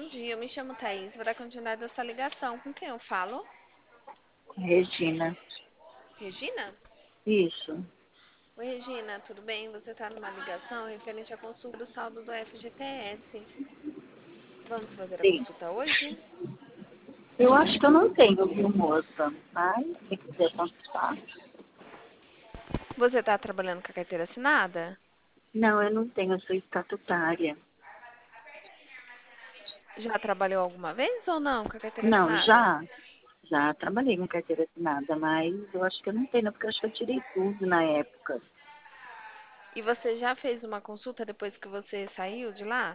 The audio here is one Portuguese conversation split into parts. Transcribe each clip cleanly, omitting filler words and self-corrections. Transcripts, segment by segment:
dia, eu me chamo Thaís, vou dar continuidade dessa ligação. Com quem eu falo? Regina. Regina? Isso. Oi, Regina, tudo bem? Você está numa ligação referente à consulta do saldo do FGTS. Vamos fazer a Sim. consulta hoje? Eu acho que eu não tenho, viu, moça? Mas, se quiser consultar. Você está trabalhando com a carteira assinada? Não, eu não tenho, eu sou estatutária. Já trabalhou alguma vez ou não com a carteira Não, assinada? já trabalhei com carteira assinada, mas eu acho que eu não tenho, porque eu acho que eu tirei tudo na época. E você já fez uma consulta depois que você saiu de lá?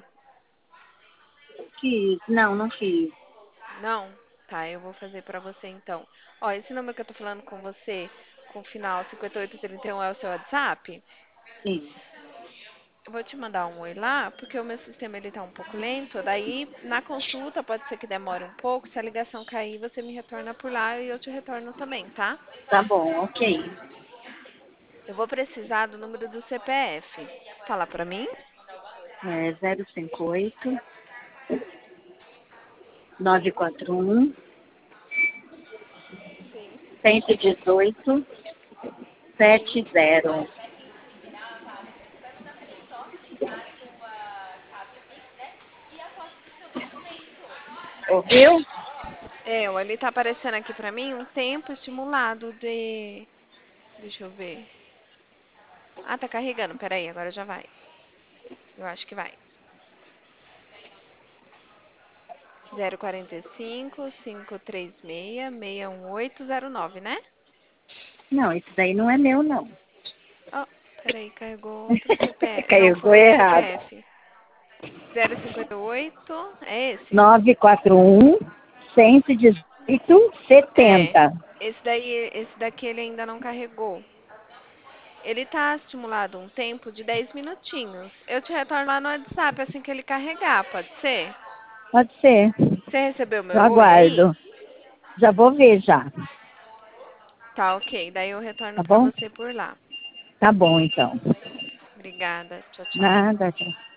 Fiz, não fiz. Não? Tá, eu vou fazer pra você então. Ó, esse número que eu tô falando com você, com o final 5831 é o seu WhatsApp? Sim, Eu vou te mandar um oi lá, porque o meu sistema ele tá um pouco lento. Daí, na consulta, pode ser que demore um pouco. Se a ligação cair, você me retorna por lá e eu te retorno também, tá? tá bom, ok. Eu vou precisar do número do CPF. Fala pra mim. É 058 941 Sim, 118 sim. 70. Ouviu? É, ele tá aparecendo aqui pra mim um tempo estimulado de. Deixa eu ver. Ah, tá carregando. Peraí, agora já vai. Eu acho que vai. 045 536 61809, né? Não, isso daí não é meu, não. Oh, peraí, carregou outro CPF. Não, Carregou foi outro errado. CPF. 058, é esse? 941 118 É. 70. Esse daqui ele ainda não carregou. Ele tá estimulado um tempo de 10 minutinhos. Eu te retorno lá no WhatsApp assim que ele carregar, pode ser? Pode ser. Você recebeu Eu meu oi aí? aguardo. Já vou ver já. Tá, ok. Daí eu retorno Tá pra bom? você por lá. Tá bom, então. Obrigada. Tchau, tchau. Nada, tchau.